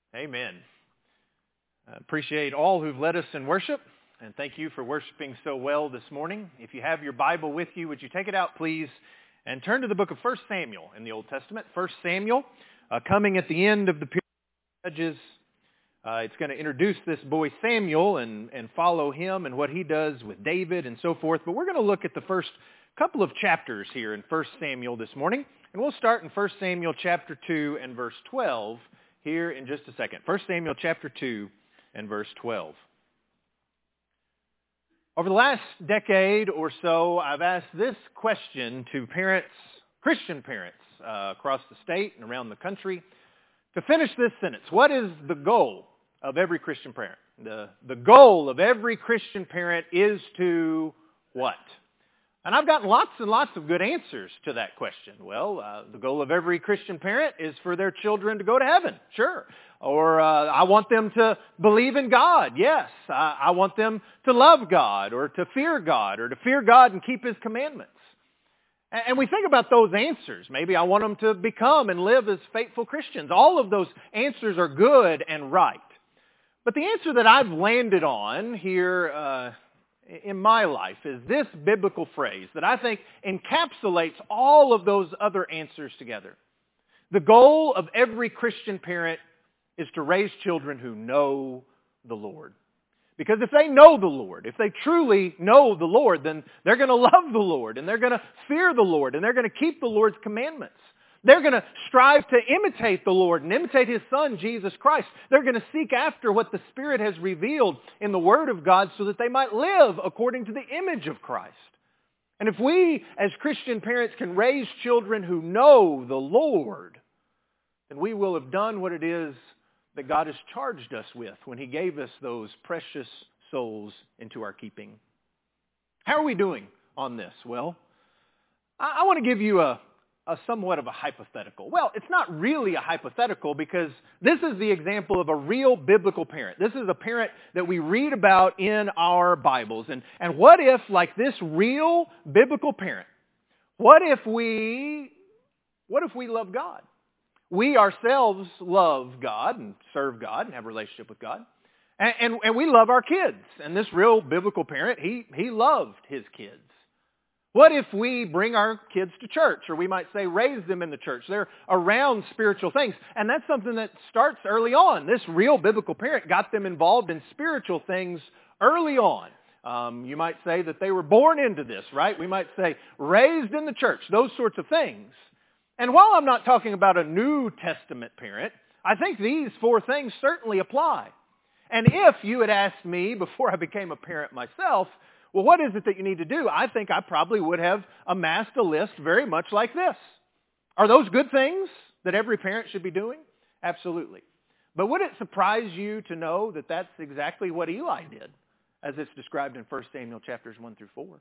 Amen. I appreciate all who've led us in worship, and thank you for worshiping so well this morning. If you have your Bible with you, would you take it out, please, and turn to the book of 1 Samuel in the Old Testament. 1 Samuel, coming at the end of the period of Judges. It's going to introduce this boy Samuel and follow him and what he does with David and so forth. But we're going to look at the first couple of chapters here in 1 Samuel this morning. And we'll start in 1 Samuel chapter 2 and verse 12 here in just a second. 1 Samuel chapter 2 and verse 12. Over the last decade or so, I've asked this question to parents, Christian parents across the state and around the country, to finish this sentence. What is the goal of every Christian parent? The goal of every Christian parent is to what? And I've gotten lots and lots of good answers to that question. Well, the goal of every Christian parent is for their children to go to heaven. Sure. Or I want them to believe in God. Yes. I want them to love God or to fear God and keep His commandments. And we think about those answers. Maybe I want them to become and live as faithful Christians. All of those answers are good and right. But the answer that I've landed on here in my life is this biblical phrase that I think encapsulates all of those other answers together. The goal of every Christian parent is to raise children who know the Lord. Because if they know the Lord, if they truly know the Lord, then they're going to love the Lord, and they're going to fear the Lord, and they're going to keep the Lord's commandments. They're going to strive to imitate the Lord and imitate His Son, Jesus Christ. They're going to seek after what the Spirit has revealed in the Word of God so that they might live according to the image of Christ. And if we, as Christian parents, can raise children who know the Lord, then we will have done what it is that God has charged us with when He gave us those precious souls into our keeping. How are we doing on this? Well, I want to give you a somewhat of a hypothetical. Well, it's not really a hypothetical because this is the example of a real biblical parent. This is a parent that we read about in our Bibles. And what if, like this real biblical parent, what if we love God? We ourselves love God and serve God and have a relationship with God. And we love our kids. And this real biblical parent, he loved his kids. What if we bring our kids to church, or we might say raise them in the church? They're around spiritual things. And that's something that starts early on. This real biblical parent got them involved in spiritual things early on. You might say that they were born into this, right? We might say raised in the church, those sorts of things. And while I'm not talking about a New Testament parent, I think these four things certainly apply. And if you had asked me before I became a parent myself, well, what is it that you need to do? I think I probably would have amassed a list very much like this. Are those good things that every parent should be doing? Absolutely. But would it surprise you to know that that's exactly what Eli did, as it's described in 1 Samuel chapters 1 through 4?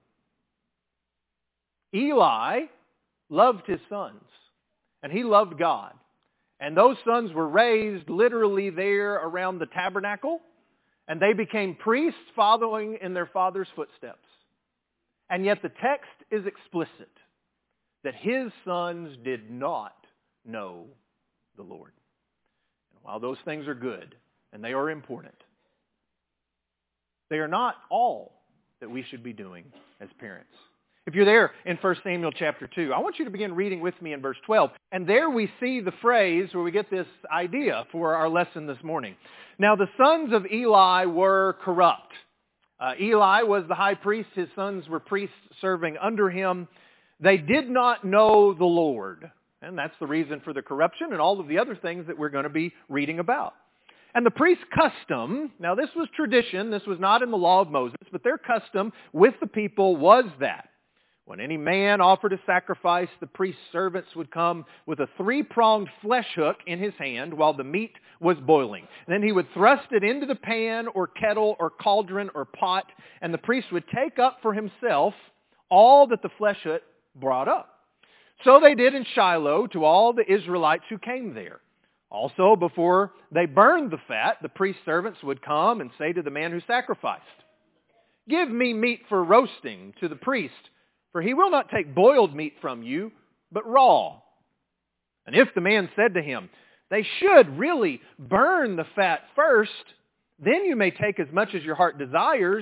Eli loved his sons, and he loved God. And those sons were raised literally there around the tabernacle, and they became priests following in their father's footsteps. And yet the text is explicit that his sons did not know the Lord. And while those things are good and they are important, they are not all that we should be doing as parents. If you're there in 1 Samuel chapter 2, I want you to begin reading with me in verse 12. And there we see the phrase where we get this idea for our lesson this morning. Now the sons of Eli were corrupt. Eli was the high priest. His sons were priests serving under him. They did not know the Lord. And that's the reason for the corruption and all of the other things that we're going to be reading about. And the priest's custom, now this was tradition, this was not in the law of Moses, but their custom with the people was that when any man offered a sacrifice, the priest's servants would come with a 3-pronged flesh hook in his hand while the meat was boiling. And then he would thrust it into the pan or kettle or cauldron or pot, and the priest would take up for himself all that the flesh hook brought up. So they did in Shiloh to all the Israelites who came there. Also, before they burned the fat, the priest's servants would come and say to the man who sacrificed, "Give me meat for roasting to the priest, for he will not take boiled meat from you, but raw." And if the man said to him, They should really burn the fat first. Then you may take as much as your heart desires.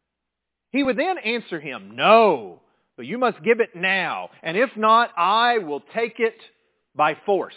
He would then answer him, no, but you must give it now. And if not, I will take it by force.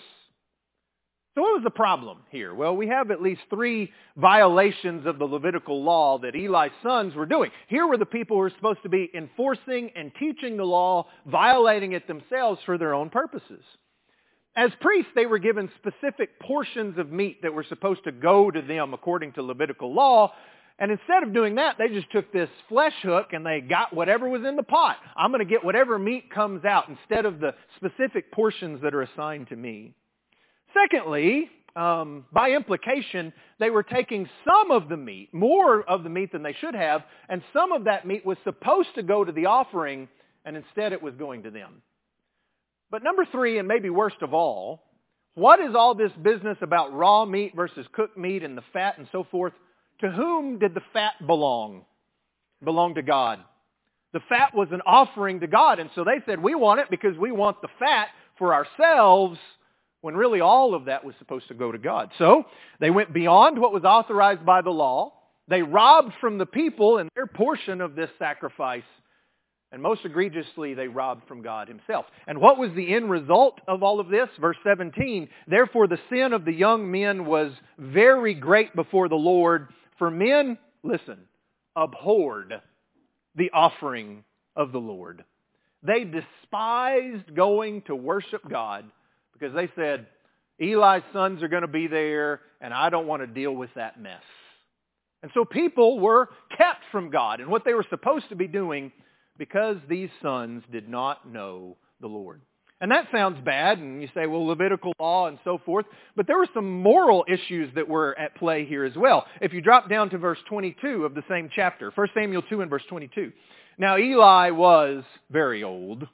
So what was the problem here? Well, we have at least 3 violations of the Levitical law that Eli's sons were doing. Here were the people who were supposed to be enforcing and teaching the law, violating it themselves for their own purposes. As priests, they were given specific portions of meat that were supposed to go to them according to Levitical law. And instead of doing that, they just took this flesh hook and they got whatever was in the pot. I'm going to get whatever meat comes out instead of the specific portions that are assigned to me. Secondly, by implication, they were taking some of the meat, more of the meat than they should have, and some of that meat was supposed to go to the offering, and instead it was going to them. But number 3, and maybe worst of all, what is all this business about raw meat versus cooked meat and the fat and so forth? To whom did the fat belong? It belonged to God. The fat was an offering to God, and so they said, we want it because we want the fat for ourselves, when really all of that was supposed to go to God. So they went beyond what was authorized by the law. They robbed from the people in their portion of this sacrifice. And most egregiously, they robbed from God himself. And what was the end result of all of this? Verse 17, therefore the sin of the young men was very great before the Lord, for men, listen, abhorred the offering of the Lord. They despised going to worship God because they said, Eli's sons are going to be there, and I don't want to deal with that mess. And so people were kept from God and what they were supposed to be doing because these sons did not know the Lord. And that sounds bad, and you say, well, Levitical law and so forth, but there were some moral issues that were at play here as well. If you drop down to verse 22 of the same chapter, 1 Samuel 2 and verse 22. Now Eli was very old,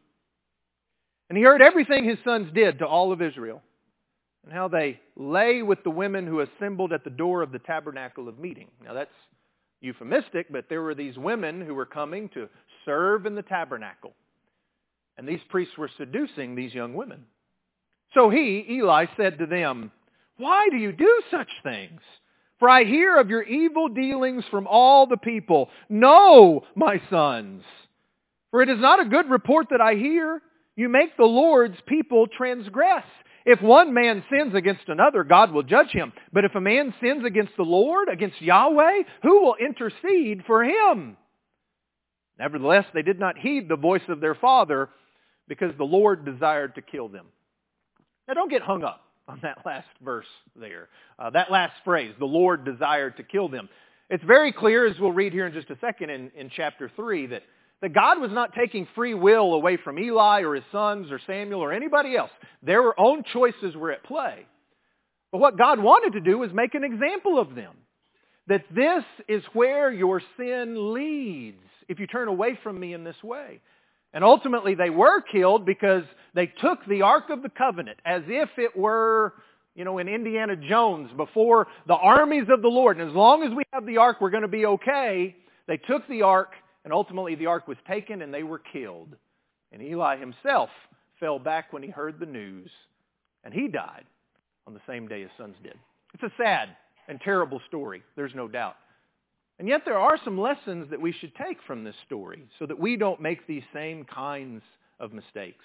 and he heard everything his sons did to all of Israel, and how they lay with the women who assembled at the door of the tabernacle of meeting. Now that's euphemistic, but there were these women who were coming to serve in the tabernacle. And these priests were seducing these young women. So he, Eli, said to them, why do you do such things? For I hear of your evil dealings from all the people. No, my sons, for it is not a good report that I hear. You make the Lord's people transgress. If one man sins against another, God will judge him. But if a man sins against the Lord, against Yahweh, who will intercede for him? Nevertheless, they did not heed the voice of their father, because the Lord desired to kill them. Now don't get hung up on that last verse there. That last phrase, the Lord desired to kill them. It's very clear, as we'll read here in just a second in chapter 3, that God was not taking free will away from Eli or his sons or Samuel or anybody else. Their own choices were at play. But what God wanted to do was make an example of them. That this is where your sin leads if you turn away from me in this way. And ultimately they were killed because they took the Ark of the Covenant as if it were, in Indiana Jones before the armies of the Lord. And as long as we have the Ark, we're going to be okay. They took the Ark, and ultimately the Ark was taken and they were killed. And Eli himself fell back when he heard the news, and he died on the same day his sons did. It's a sad and terrible story, there's no doubt. And yet there are some lessons that we should take from this story so that we don't make these same kinds of mistakes.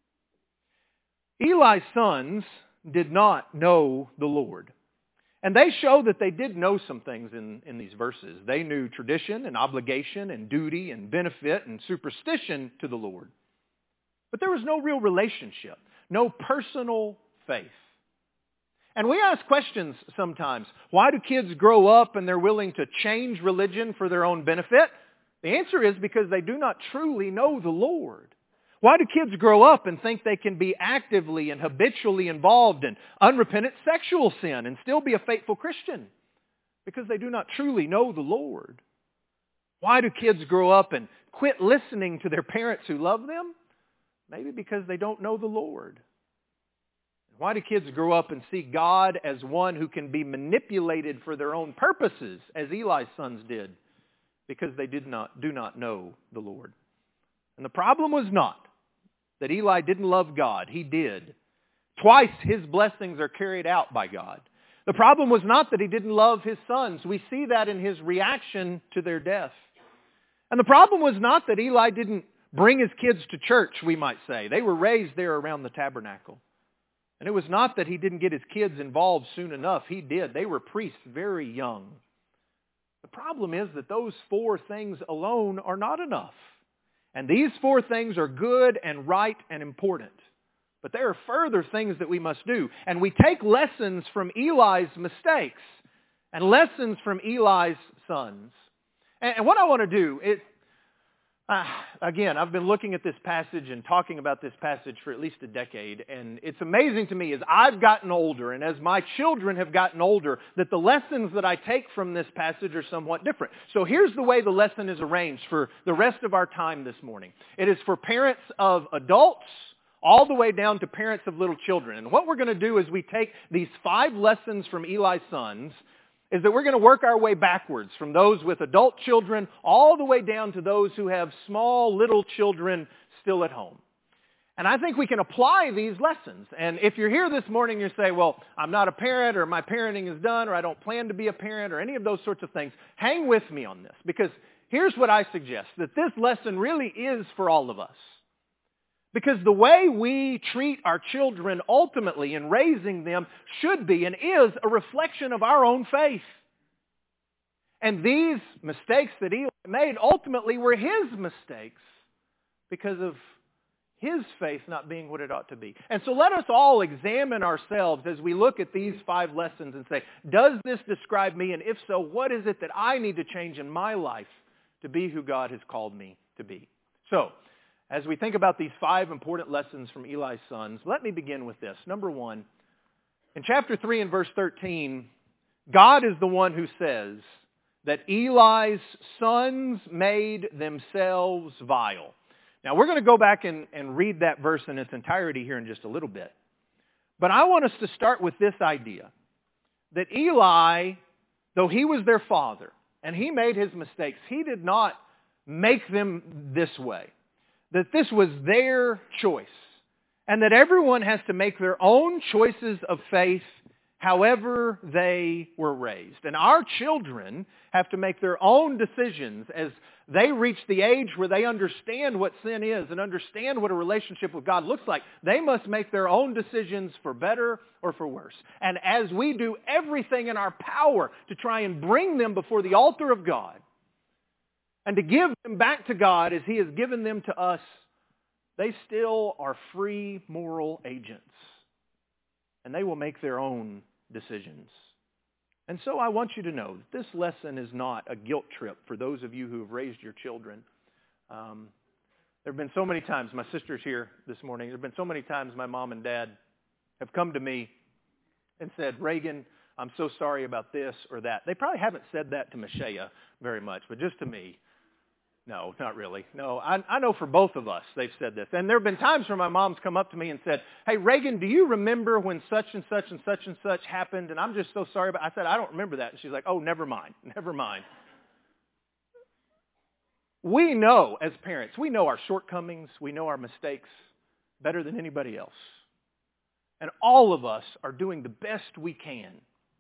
Eli's sons did not know the Lord. And they show that they did know some things in these verses. They knew tradition and obligation and duty and benefit and superstition to the Lord. But there was no real relationship, no personal faith. And we ask questions sometimes. Why do kids grow up and they're willing to change religion for their own benefit? The answer is because they do not truly know the Lord. Why do kids grow up and think they can be actively and habitually involved in unrepentant sexual sin and still be a faithful Christian? Because they do not truly know the Lord. Why do kids grow up and quit listening to their parents who love them? Maybe because they don't know the Lord. Why do kids grow up and see God as one who can be manipulated for their own purposes, as Eli's sons did? Because they do not know the Lord. And the problem was not that Eli didn't love God. He did. Twice his blessings are carried out by God. The problem was not that he didn't love his sons. We see that in his reaction to their death. And the problem was not that Eli didn't bring his kids to church, we might say. They were raised there around the tabernacle. And it was not that he didn't get his kids involved soon enough. He did. They were priests very young. The problem is that those 4 things alone are not enough. And these 4 things are good and right and important. But there are further things that we must do. And we take lessons from Eli's mistakes and lessons from Eli's sons. And what I want to do is, again, I've been looking at this passage and talking about this passage for at least a decade. And it's amazing to me as I've gotten older and as my children have gotten older that the lessons that I take from this passage are somewhat different. So here's the way the lesson is arranged for the rest of our time this morning. It is for parents of adults all the way down to parents of little children. And what we're going to do is we take these 5 lessons from Eli's sons, is that we're going to work our way backwards from those with adult children all the way down to those who have small little children still at home. And I think we can apply these lessons. And if you're here this morning and you say, well, I'm not a parent, or my parenting is done, or I don't plan to be a parent, or any of those sorts of things, hang with me on this. Because here's what I suggest, that this lesson really is for all of us. Because the way we treat our children ultimately in raising them should be and is a reflection of our own faith. And these mistakes that Eli made ultimately were his mistakes because of his faith not being what it ought to be. And so let us all examine ourselves as we look at these 5 lessons and say, does this describe me? And if so, what is it that I need to change in my life to be who God has called me to be? So, as we think about these 5 important lessons from Eli's sons, let me begin with this. Number 1, in chapter 3 and verse 13, God is the one who says that Eli's sons made themselves vile. Now, we're going to go back and read that verse in its entirety here in just a little bit. But I want us to start with this idea, that Eli, though he was their father, and he made his mistakes, he did not make them this way. That this was their choice, and that everyone has to make their own choices of faith however they were raised. And our children have to make their own decisions as they reach the age where they understand what sin is and understand what a relationship with God looks like. They must make their own decisions for better or for worse. And as we do everything in our power to try and bring them before the altar of God, and to give them back to God as He has given them to us, they still are free moral agents. And they will make their own decisions. And so I want you to know that this lesson is not a guilt trip for those of you who have raised your children. There have been so many times, my sister's here this morning, there have been so many times my mom and dad have come to me and said, Reagan, I'm so sorry about this or that. They probably haven't said that to Mashaya very much, but just to me. No, not really. No, I know for both of us they've said this. And there have been times where my mom's come up to me and said, hey, Reagan, do you remember when such and such and such and such happened? And I'm just so sorry about it. I said, I don't remember that. And she's like, oh, never mind. Never mind. We know as parents, we know our shortcomings, we know our mistakes better than anybody else. And all of us are doing the best we can,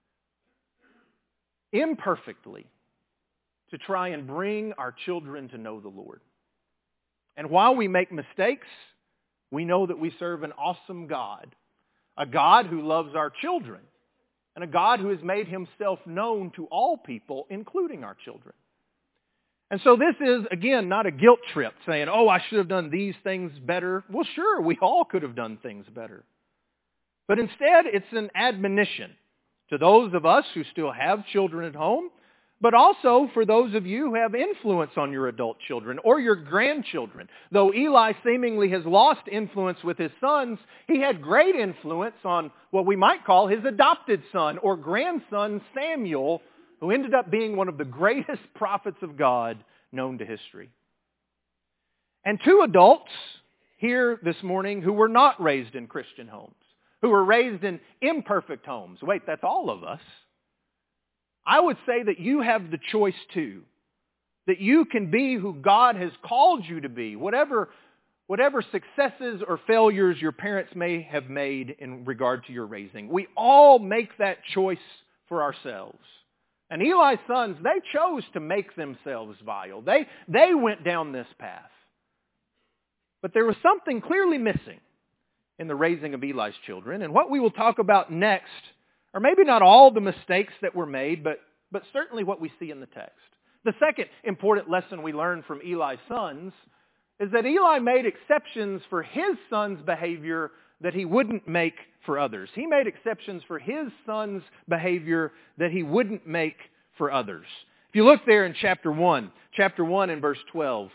imperfectly, to try and bring our children to know the Lord. And while we make mistakes, we know that we serve an awesome God, a God who loves our children, and a God who has made Himself known to all people, including our children. And so this is, again, not a guilt trip saying, oh, I should have done these things better. Well, sure, we all could have done things better. But instead, it's an admonition to those of us who still have children at home, but also for those of you who have influence on your adult children or your grandchildren. Though Eli seemingly has lost influence with his sons, he had great influence on what we might call his adopted son or grandson Samuel, who ended up being one of the greatest prophets of God known to history. And 2 adults here this morning who were not raised in Christian homes, who were raised in imperfect homes. Wait, that's all of us. I would say that you have the choice too. That you can be who God has called you to be. Whatever whatever successes or failures your parents may have made in regard to your raising. We all make that choice for ourselves. And Eli's sons, they chose to make themselves vile. They went down this path. But there was something clearly missing in the raising of Eli's children. And what we will talk about next are maybe not all the mistakes that were made, but certainly what we see in the text. The second important lesson we learn from Eli's sons is that Eli made exceptions for his son's behavior that he wouldn't make for others. He made exceptions for his son's behavior that he wouldn't make for others. If you look there in chapter 1 in verse 12,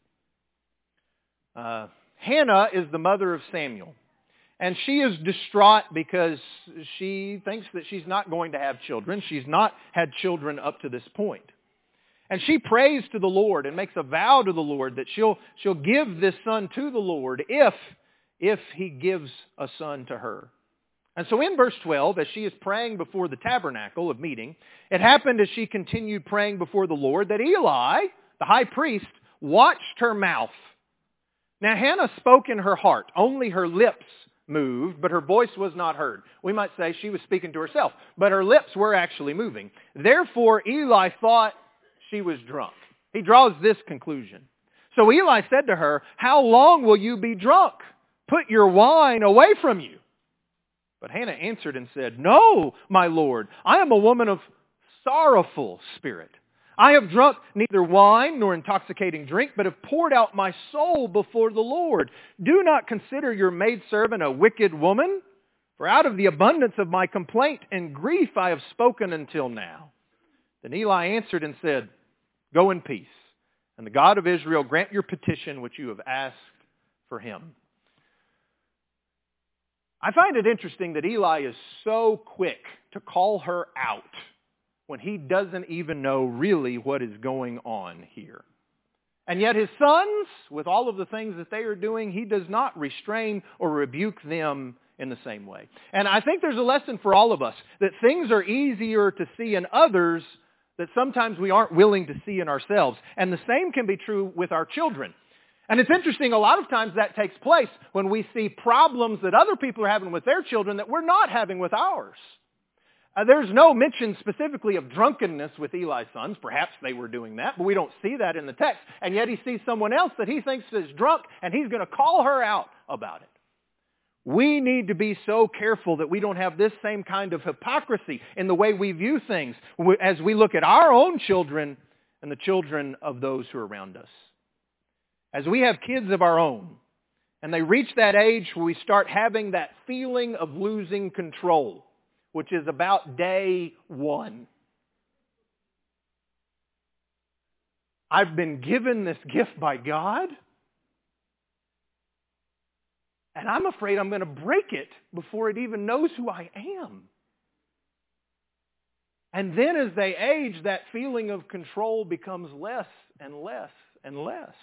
Hannah is the mother of Samuel. And she is distraught because she thinks that she's not going to have children. She's not had children up to this point. And she prays to the Lord and makes a vow to the Lord that she'll give this son to the Lord if he gives a son to her. And so in verse 12, as she is praying before the tabernacle of meeting, it happened as she continued praying before the Lord that Eli, the high priest, watched her mouth. Now Hannah spoke in her heart. Only her lips moved, but her voice was not heard. We might say she was speaking to herself, but her lips were actually moving. Therefore Eli thought she was drunk. He draws this conclusion. So Eli said to her, "How long will you be drunk? Put your wine away from you." But Hannah answered and said, "No, my Lord, I am a woman of sorrowful spirit. I have drunk neither wine nor intoxicating drink, but have poured out my soul before the Lord. Do not consider your maidservant a wicked woman, for out of the abundance of my complaint and grief I have spoken until now." Then Eli answered and said, "Go in peace, and the God of Israel grant your petition which you have asked for him." I find it interesting that Eli is so quick to call her out when he doesn't even know really what is going on here. And yet his sons, with all of the things that they are doing, he does not restrain or rebuke them in the same way. And I think there's a lesson for all of us, that things are easier to see in others that sometimes we aren't willing to see in ourselves. And the same can be true with our children. And it's interesting, a lot of times that takes place when we see problems that other people are having with their children that we're not having with ours. There's no mention specifically of drunkenness with Eli's sons. Perhaps they were doing that, but we don't see that in the text. And yet he sees someone else that he thinks is drunk, and he's going to call her out about it. We need to be so careful that we don't have this same kind of hypocrisy in the way we view things as we look at our own children and the children of those who are around us. As we have kids of our own, and they reach that age where we start having that feeling of losing control, which is about day one. I've been given this gift by God, and I'm afraid I'm going to break it before it even knows who I am. And then as they age, that feeling of control becomes less and less and less.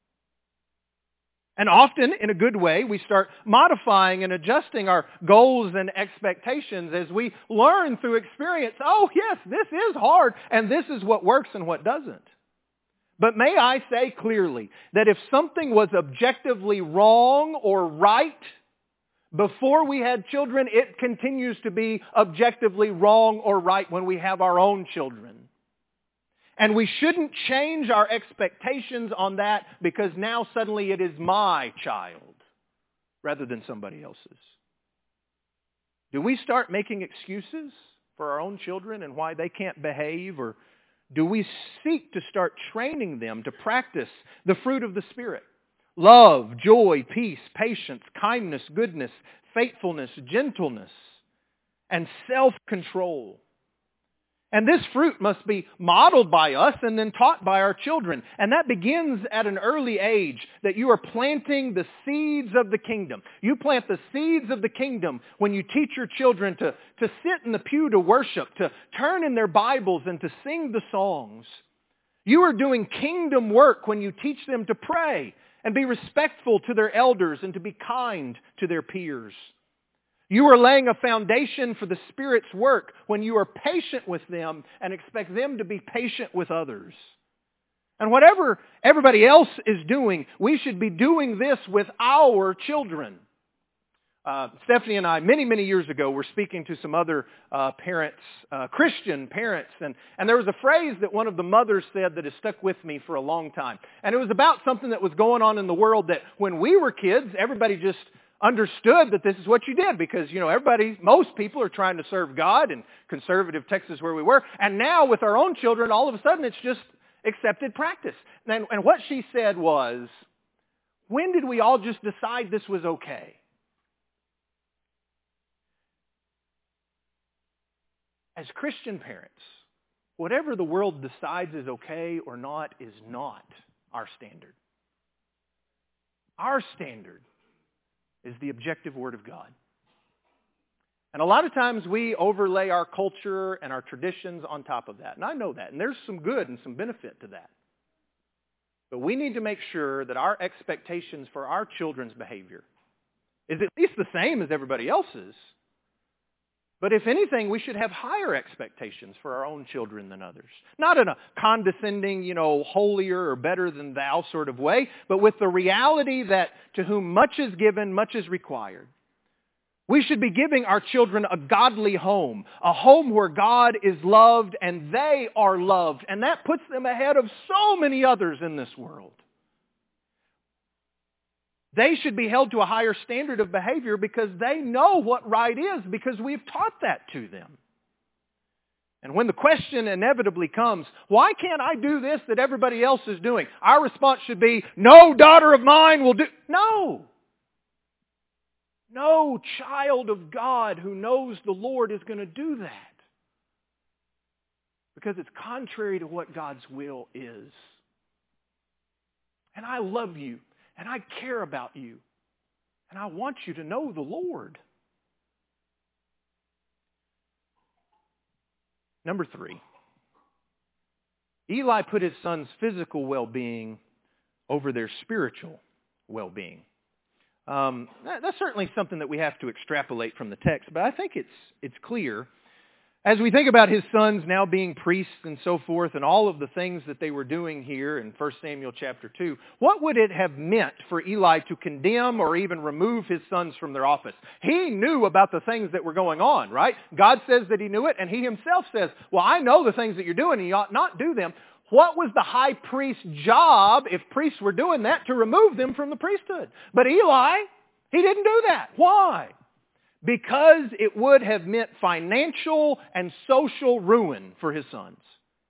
And often, in a good way, we start modifying and adjusting our goals and expectations as we learn through experience, oh yes, this is hard, and this is what works and what doesn't. But may I say clearly that if something was objectively wrong or right before we had children, it continues to be objectively wrong or right when we have our own children. And we shouldn't change our expectations on that because now suddenly it is my child rather than somebody else's. Do we start making excuses for our own children and why they can't behave? Or do we seek to start training them to practice the fruit of the Spirit? Love, joy, peace, patience, kindness, goodness, faithfulness, gentleness, and self-control. And this fruit must be modeled by us and then taught by our children. And that begins at an early age, that you are planting the seeds of the kingdom. You plant the seeds of the kingdom when you teach your children to sit in the pew to worship, to turn in their Bibles and to sing the songs. You are doing kingdom work when you teach them to pray and be respectful to their elders and to be kind to their peers. You are laying a foundation for the Spirit's work when you are patient with them and expect them to be patient with others. And whatever everybody else is doing, we should be doing this with our children. Stephanie and I, many, many years ago, were speaking to some other parents, Christian parents, and there was a phrase that one of the mothers said that has stuck with me for a long time. And it was about something that was going on in the world that when we were kids, everybody just understood that this is what you did because, most people are trying to serve God in conservative Texas where we were. And now with our own children, all of a sudden it's just accepted practice. And what she said was, when did we all just decide this was okay? As Christian parents, whatever the world decides is okay or not is not our standard. Our standard is the objective Word of God. And a lot of times we overlay our culture and our traditions on top of that. And I know that. And there's some good and some benefit to that. But we need to make sure that our expectations for our children's behavior is at least the same as everybody else's. But if anything, we should have higher expectations for our own children than others. Not in a condescending, holier or better than thou sort of way, but with the reality that to whom much is given, much is required. We should be giving our children a godly home, a home where God is loved and they are loved. And that puts them ahead of so many others in this world. They should be held to a higher standard of behavior because they know what right is because we've taught that to them. And when the question inevitably comes, why can't I do this that everybody else is doing? Our response should be, no daughter of mine will do. No. No child of God who knows the Lord is going to do that. Because it's contrary to what God's will is. And I love you. And I care about you. And I want you to know the Lord. Number 3. Eli put his son's physical well-being over their spiritual well-being. That's certainly something that we have to extrapolate from the text, but I think it's clear. As we think about his sons now being priests and so forth and all of the things that they were doing here in 1 Samuel chapter 2, what would it have meant for Eli to condemn or even remove his sons from their office? He knew about the things that were going on, right? God says that he knew it, and he himself says, well, I know the things that you're doing, and you ought not do them. What was the high priest's job, if priests were doing that, to remove them from the priesthood? But Eli, he didn't do that. Why? Because it would have meant financial and social ruin for his sons.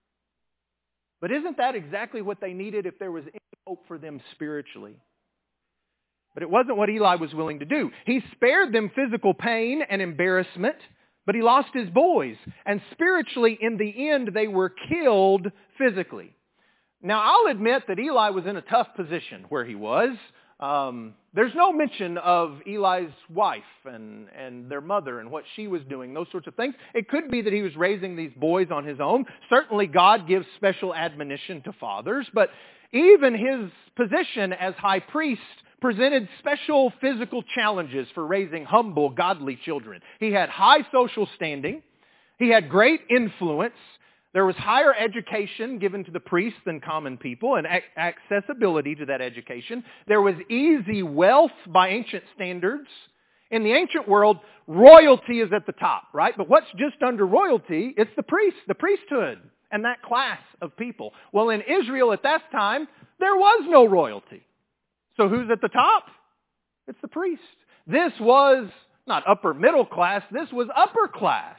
But isn't that exactly what they needed if there was any hope for them spiritually? But it wasn't what Eli was willing to do. He spared them physical pain and embarrassment, but he lost his boys. And spiritually, in the end, they were killed physically. Now, I'll admit that Eli was in a tough position where he was. There's no mention of Eli's wife and their mother and what she was doing, those sorts of things. It could be that he was raising these boys on his own. Certainly God gives special admonition to fathers, but even his position as high priest presented special physical challenges for raising humble, godly children. He had high social standing. He had great influence. There was higher education given to the priests than common people and accessibility to that education. There was easy wealth by ancient standards. In the ancient world, royalty is at the top, right? But what's just under royalty? It's the priests, the priesthood, and that class of people. Well, in Israel at that time, there was no royalty. So who's at the top? It's the priest. This was not upper middle class, this was upper class.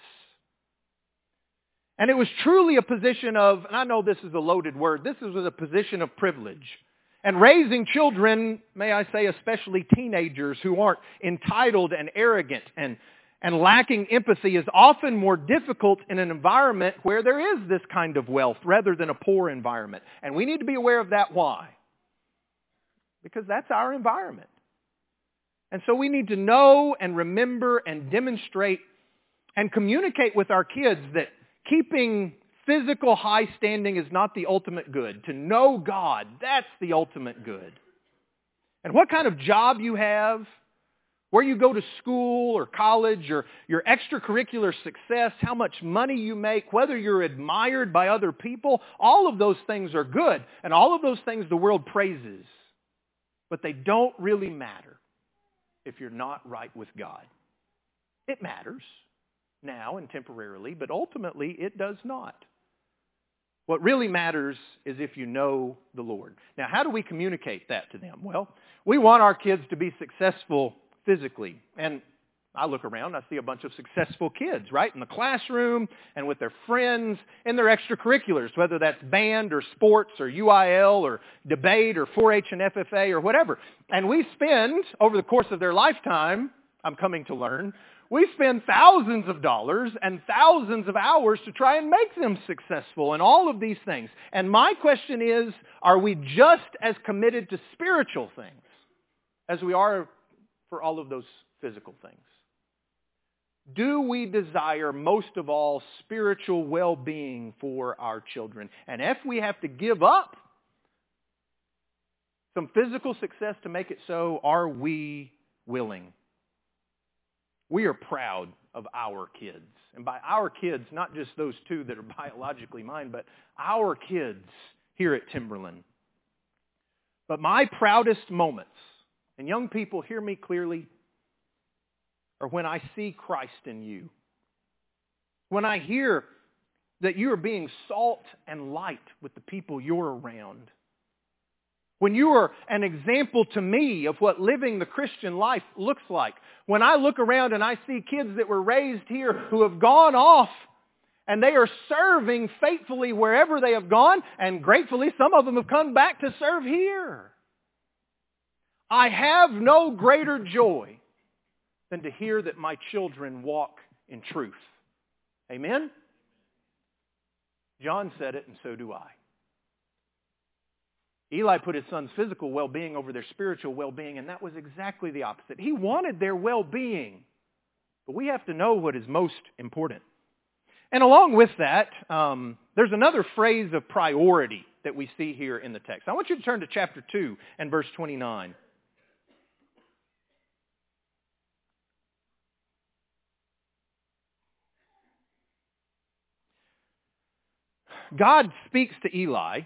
And it was truly a position of, and I know this is a loaded word, this was a position of privilege. And raising children, may I say especially teenagers who aren't entitled and arrogant and lacking empathy is often more difficult in an environment where there is this kind of wealth rather than a poor environment. And we need to be aware of that. Why? Because that's our environment. And so we need to know and remember and demonstrate and communicate with our kids that keeping physical high standing is not the ultimate good. To know God, that's the ultimate good. And what kind of job you have, where you go to school or college, or your extracurricular success, how much money you make, whether you're admired by other people, all of those things are good. And all of those things the world praises. But they don't really matter if you're not right with God. It matters now and temporarily, but ultimately it does not. What really matters is if you know the Lord. Now, how do we communicate that to them? Well, we want our kids to be successful physically. And I look around, I see a bunch of successful kids, right? In the classroom and with their friends and their extracurriculars, whether that's band or sports or UIL or debate or 4-H and FFA or whatever. And we spend, over the course of their lifetime, I'm coming to learn, we spend thousands of dollars and thousands of hours to try and make them successful in all of these things. And my question is, are we just as committed to spiritual things as we are for all of those physical things? Do we desire most of all spiritual well-being for our children? And if we have to give up some physical success to make it so, are we willing? We are proud of our kids. And by our kids, not just those two that are biologically mine, but our kids here at Timberland. But my proudest moments, and young people hear me clearly, are when I see Christ in you. When I hear that you are being salt and light with the people you're around. When you are an example to me of what living the Christian life looks like. When I look around and I see kids that were raised here who have gone off and they are serving faithfully wherever they have gone, and gratefully some of them have come back to serve here. I have no greater joy than to hear that my children walk in truth. Amen? John said it, and so do I. Eli put his son's physical well-being over their spiritual well-being, and that was exactly the opposite. He wanted their well-being, but we have to know what is most important. And along with that, there's another phrase of priority that we see here in the text. I want you to turn to chapter 2 and verse 29. God speaks to Eli,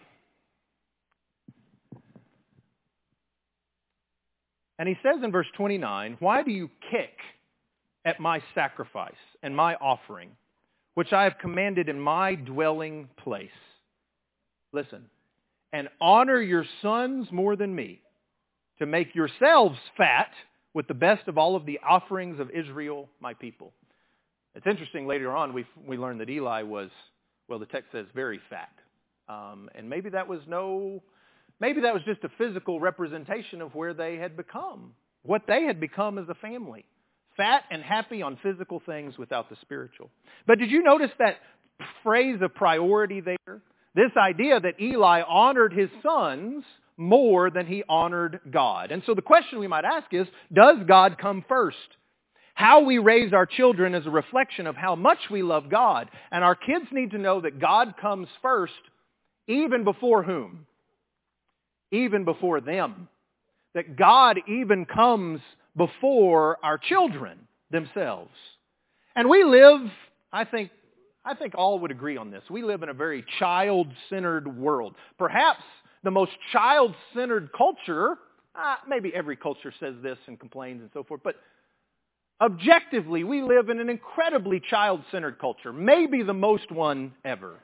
and he says in verse 29, "Why do you kick at my sacrifice and my offering, which I have commanded in my dwelling place? Listen, and honor your sons more than me, to make yourselves fat with the best of all of the offerings of Israel, my people." It's interesting, later on we learn that Eli was, well, the text says very fat. And maybe that was just a physical representation of where they had become, what they had become as a family. Fat and happy on physical things without the spiritual. But did you notice that phrase of priority there? This idea that Eli honored his sons more than he honored God. And so the question we might ask is, does God come first? How we raise our children is a reflection of how much we love God. And our kids need to know that God comes first, even before whom? Even before them. That God even comes before our children themselves. And we live, I think all would agree on this, we live in a very child-centered world. Perhaps the most child-centered culture, maybe every culture says this and complains and so forth, but objectively, we live in an incredibly child-centered culture, maybe the most one ever.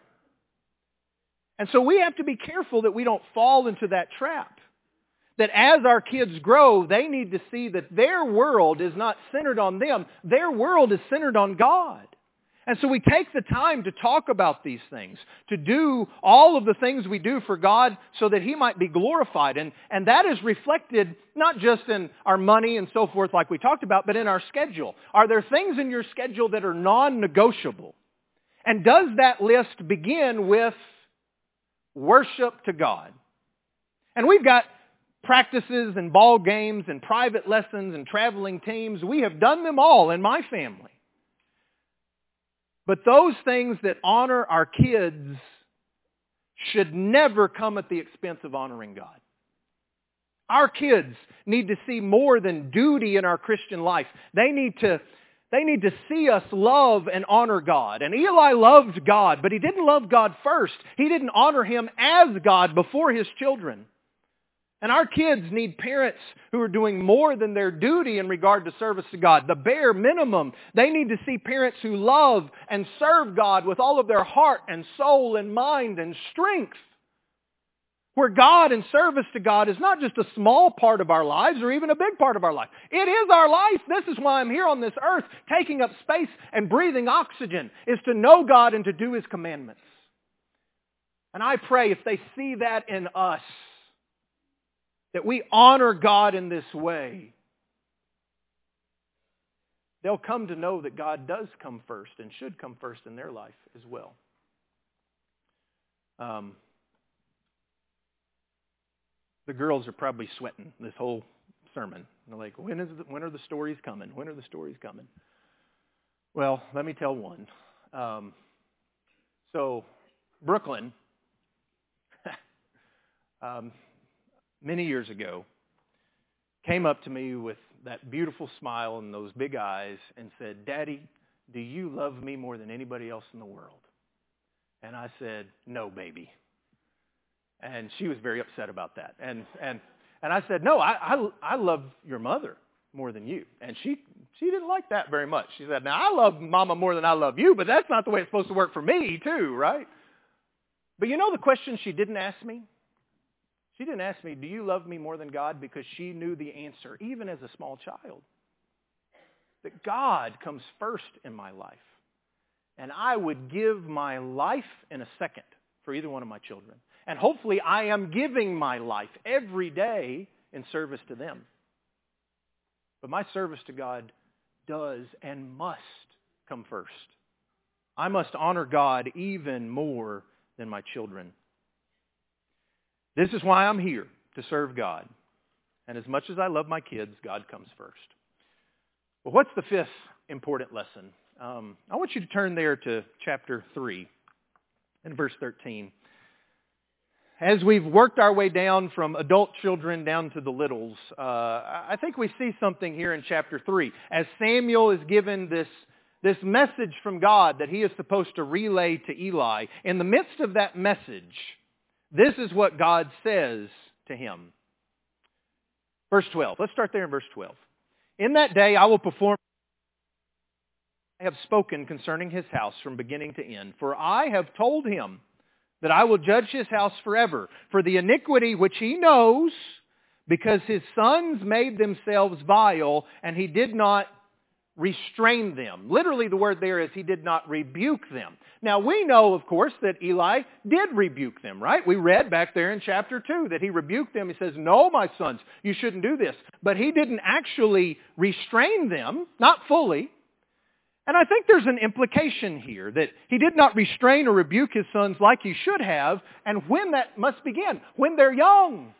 And so we have to be careful that we don't fall into that trap. That as our kids grow, they need to see that their world is not centered on them. Their world is centered on God. And so we take the time to talk about these things, to do all of the things we do for God so that He might be glorified. And that is reflected not just in our money and so forth like we talked about, but in our schedule. Are there things in your schedule that are non-negotiable? And does that list begin with worship to God? And we've got practices and ball games and private lessons and traveling teams. We have done them all in my family. But those things that honor our kids should never come at the expense of honoring God. Our kids need to see more than duty in our Christian life. They need to see us love and honor God. And Eli loved God, but he didn't love God first. He didn't honor Him as God before his children. And our kids need parents who are doing more than their duty in regard to service to God. The bare minimum. They need to see parents who love and serve God with all of their heart and soul and mind and strength. Where God and service to God is not just a small part of our lives or even a big part of our life. It is our life. This is why I'm here on this earth, taking up space and breathing oxygen, is to know God and to do His commandments. And I pray if they see that in us, that we honor God in this way, they'll come to know that God does come first and should come first in their life as well. The girls are probably sweating this whole sermon. They're like, when are the stories coming? When are the stories coming? Well, let me tell one. So, Brooklyn, many years ago, came up to me with that beautiful smile and those big eyes and said, "Daddy, do you love me more than anybody else in the world?" And I said, "No, baby." And she was very upset about that. And I said, "No, I love your mother more than you." And she didn't like that very much. She said, "Now, I love Mama more than I love you, but that's not the way it's supposed to work for me too, right?" But you know the question she didn't ask me? She didn't ask me, "Do you love me more than God?" Because she knew the answer, even as a small child. That God comes first in my life. And I would give my life in a second for either one of my children. And hopefully I am giving my life every day in service to them. But my service to God does and must come first. I must honor God even more than my children. This is why I'm here, to serve God. And as much as I love my kids, God comes first. Well, what's the fifth important lesson? I want you to turn there to chapter 3 and verse 13. As we've worked our way down from adult children down to the littles, I think we see something here in chapter 3. As Samuel is given this message from God that he is supposed to relay to Eli, in the midst of that message, this is what God says to him. Verse 12. Let's start there in verse 12. "In that day I will perform what I have spoken concerning his house from beginning to end. For I have told him that I will judge his house forever for the iniquity which he knows, because his sons made themselves vile, and he did not restrain them." Literally, the word there is he did not rebuke them. Now, we know, of course, that Eli did rebuke them, right? We read back there in chapter 2 that he rebuked them. He says, "No, my sons, you shouldn't do this." But he didn't actually restrain them, not fully. And I think there's an implication here that he did not restrain or rebuke his sons like he should have, and when that must begin, when they're young.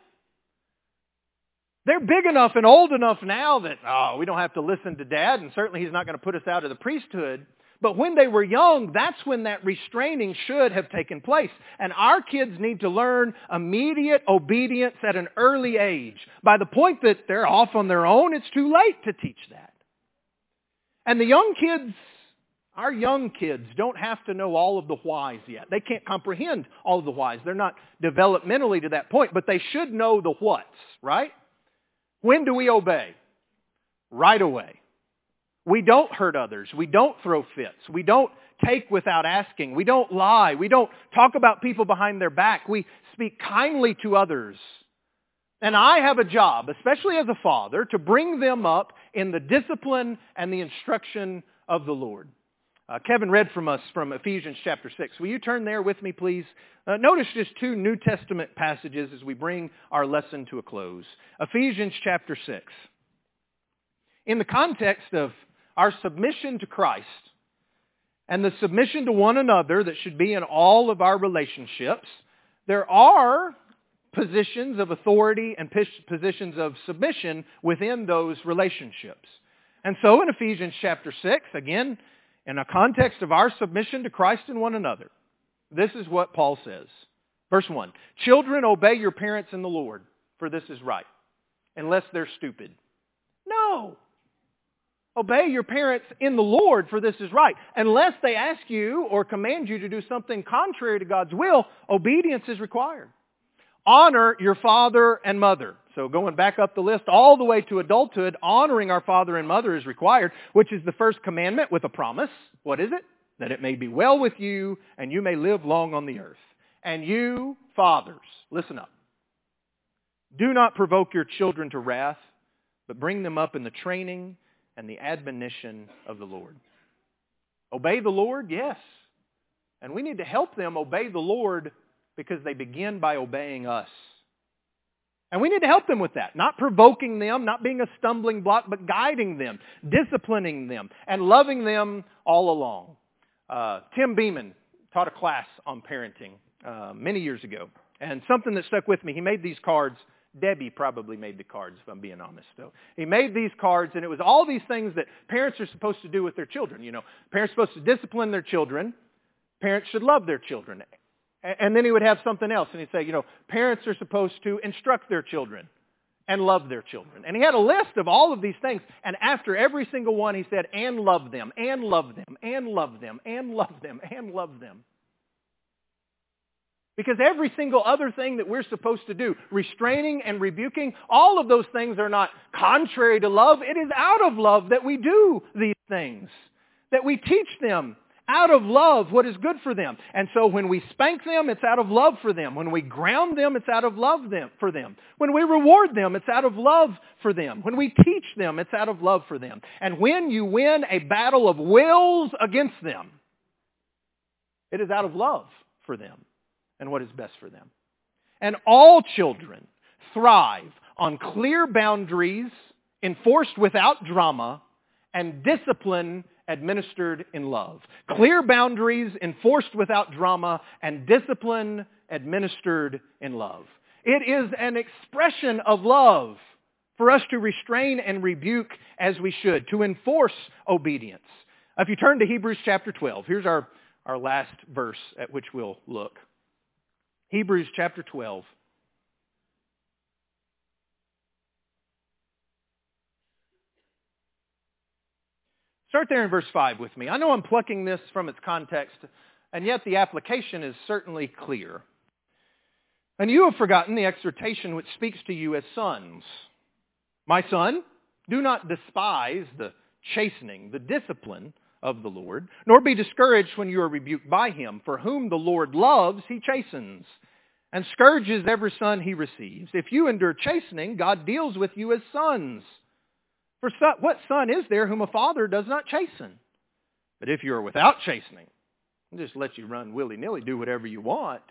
They're big enough and old enough now that, we don't have to listen to Dad, and certainly he's not going to put us out of the priesthood. But when they were young, that's when that restraining should have taken place. And our kids need to learn immediate obedience at an early age. By the point that they're off on their own, it's too late to teach that. And the young kids, our young kids, don't have to know all of the whys yet. They can't comprehend all of the whys. They're not developmentally to that point, but they should know the whats, right? When do we obey? Right away. We don't hurt others. We don't throw fits. We don't take without asking. We don't lie. We don't talk about people behind their back. We speak kindly to others. And I have a job, especially as a father, to bring them up in the discipline and the instruction of the Lord. Kevin read from us from Ephesians chapter 6. Will you turn there with me, please? Notice just 2 New Testament passages as we bring our lesson to a close. Ephesians chapter 6. In the context of our submission to Christ and the submission to one another that should be in all of our relationships, there are positions of authority and positions of submission within those relationships. And so in Ephesians chapter 6, again, in a context of our submission to Christ and one another, this is what Paul says. Verse 1, "Children, obey your parents in the Lord, for this is right." unless they're stupid. No. Obey your parents in the Lord, for this is right. Unless they ask you or command you to do something contrary to God's will, obedience is required. Honor your father and mother. So going back up the list all the way to adulthood, honoring our father and mother is required, which is the first commandment with a promise. What is it? That it may be well with you and you may live long on the earth. And you, fathers, listen up. Do not provoke your children to wrath, but bring them up in the training and the admonition of the Lord. Obey the Lord, yes. And we need to help them obey the Lord because they begin by obeying us. And we need to help them with that. Not provoking them, not being a stumbling block, but guiding them, disciplining them, and loving them all along. Tim Beeman taught a class on parenting many years ago. And something that stuck with me, he made these cards. Debbie probably made the cards, if I'm being honest. So he made these cards, and it was all these things that parents are supposed to do with their children. You know, parents are supposed to discipline their children. Parents should love their children. And then he would have something else, and he'd say, you know, parents are supposed to instruct their children and love their children. And he had a list of all of these things, and after every single one, he said, and love them, and love them, and love them, and love them, and love them. Because every single other thing that we're supposed to do, restraining and rebuking, all of those things are not contrary to love. It is out of love that we do these things, that we teach them out of love what is good for them. And so when we spank them, it's out of love for them. When we ground them, it's out of love for them. When we reward them, it's out of love for them. When we teach them, it's out of love for them. And when you win a battle of wills against them, it is out of love for them and what is best for them. And all children thrive on clear boundaries enforced without drama and discipline administered in love. Clear boundaries enforced without drama and discipline administered in love. It is an expression of love for us to restrain and rebuke as we should, to enforce obedience. If you turn to Hebrews chapter 12, here's our last verse at which we'll look. Hebrews chapter 12. Start there in verse 5 with me. I know I'm plucking this from its context, and yet the application is certainly clear. And you have forgotten the exhortation which speaks to you as sons. My son, do not despise the chastening, the discipline of the Lord, nor be discouraged when you are rebuked by him. For whom the Lord loves, he chastens, and scourges every son he receives. If you endure chastening, God deals with you as sons. For what son is there whom a father does not chasten? But if you are without chastening, he'll just let you run willy-nilly, do whatever you want.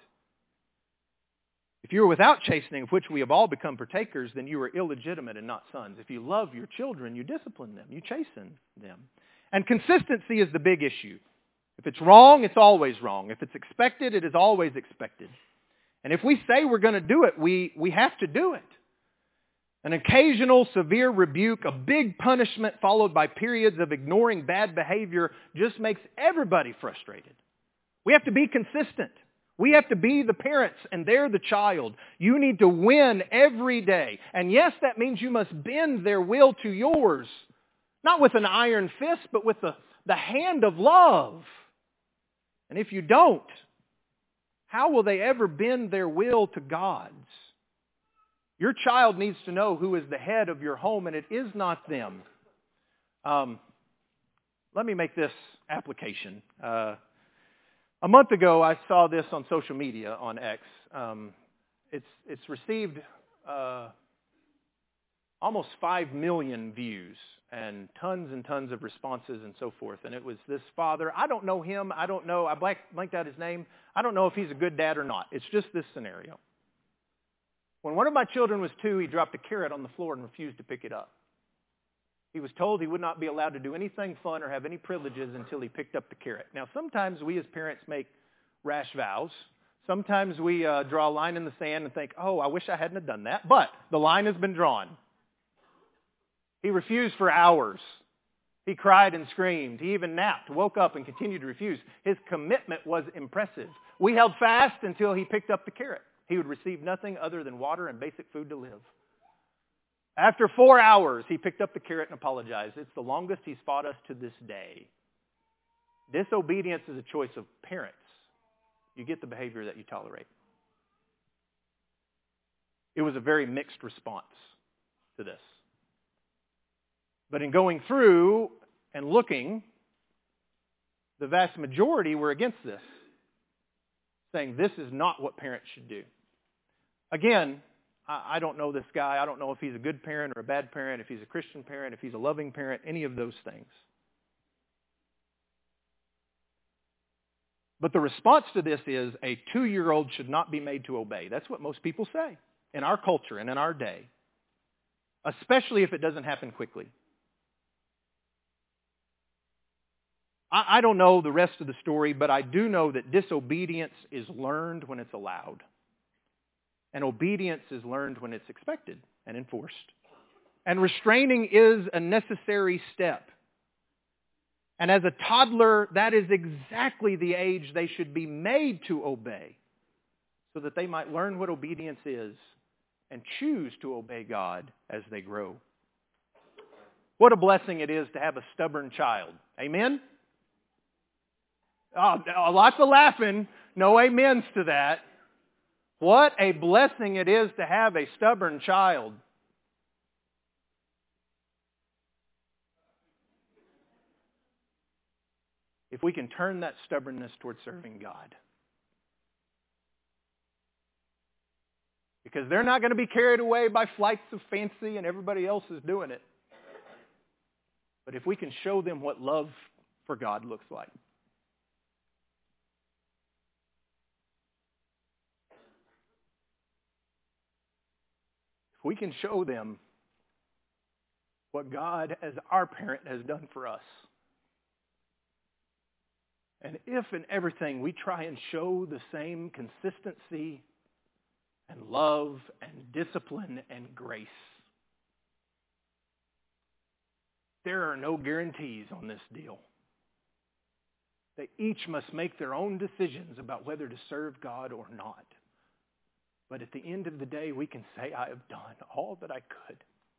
If you are without chastening, of which we have all become partakers, then you are illegitimate and not sons. If you love your children, you discipline them, you chasten them. And consistency is the big issue. If it's wrong, it's always wrong. If it's expected, it is always expected. And if we say we're going to do it, we have to do it. An occasional severe rebuke, a big punishment followed by periods of ignoring bad behavior just makes everybody frustrated. We have to be consistent. We have to be the parents and they're the child. You need to win every day. And yes, that means you must bend their will to yours. Not with an iron fist, but with the hand of love. And if you don't, how will they ever bend their will to God's? Your child needs to know who is the head of your home, and it is not them. Let me make this application. A month ago, I saw this on social media, on X. It's received almost 5 million views and tons of responses and so forth. And it was this father. I don't know him. I don't know. I blanked out his name. I don't know if he's a good dad or not. It's just this scenario. When one of my children was 2, he dropped a carrot on the floor and refused to pick it up. He was told he would not be allowed to do anything fun or have any privileges until he picked up the carrot. Now, sometimes we as parents make rash vows. Sometimes we draw a line in the sand and think, oh, I wish I hadn't have done that. But the line has been drawn. He refused for hours. He cried and screamed. He even napped, woke up, and continued to refuse. His commitment was impressive. We held fast until he picked up the carrot. He would receive nothing other than water and basic food to live. After 4 hours, he picked up the carrot and apologized. It's the longest he's fought us to this day. Disobedience is a choice of parents. You get the behavior that you tolerate. It was a very mixed response to this. But in going through and looking, the vast majority were against this, saying this is not what parents should do. Again, I don't know this guy. I don't know if he's a good parent or a bad parent, if he's a Christian parent, if he's a loving parent, any of those things. But the response to this is a 2-year-old should not be made to obey. That's what most people say in our culture and in our day, especially if it doesn't happen quickly. I don't know the rest of the story, but I do know that disobedience is learned when it's allowed. And obedience is learned when it's expected and enforced. And restraining is a necessary step. And as a toddler, that is exactly the age they should be made to obey, so that they might learn what obedience is and choose to obey God as they grow. What a blessing it is to have a stubborn child. Amen? Oh, lots of laughing. No amens to that. What a blessing it is to have a stubborn child. If we can turn that stubbornness towards serving God. Because they're not going to be carried away by flights of fancy and everybody else is doing it. But if we can show them what love for God looks like. If we can show them what God as our parent has done for us. And if in everything we try and show the same consistency and love and discipline and grace, there are no guarantees on this deal. They each must make their own decisions about whether to serve God or not. But at the end of the day, we can say, I have done all that I could.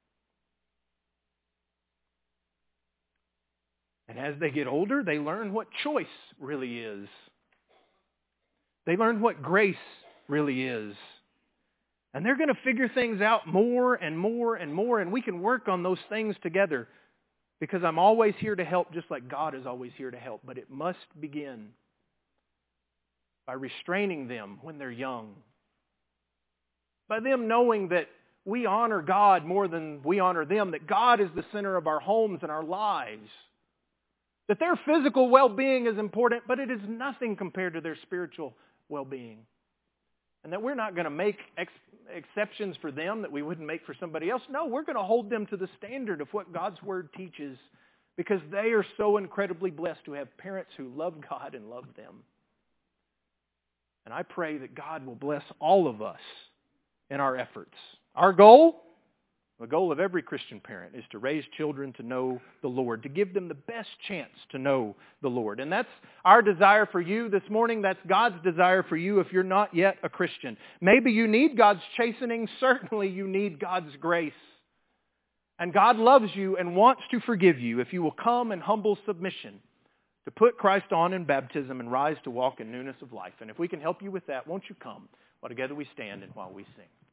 And as they get older, they learn what choice really is. They learn what grace really is. And they're going to figure things out more and more and more, and we can work on those things together, because I'm always here to help, just like God is always here to help. But it must begin by restraining them when they're young. By them knowing that we honor God more than we honor them, that God is the center of our homes and our lives. That their physical well-being is important, but it is nothing compared to their spiritual well-being. And that we're not going to make exceptions for them that we wouldn't make for somebody else. No, we're going to hold them to the standard of what God's Word teaches, because they are so incredibly blessed to have parents who love God and love them. And I pray that God will bless all of us in our efforts. Our goal, the goal of every Christian parent, is to raise children to know the Lord, to give them the best chance to know the Lord. And that's our desire for you this morning. That's God's desire for you if you're not yet a Christian. Maybe you need God's chastening. Certainly you need God's grace. And God loves you and wants to forgive you if you will come in humble submission to put Christ on in baptism and rise to walk in newness of life. And if we can help you with that, won't you come while together we stand and while we sing.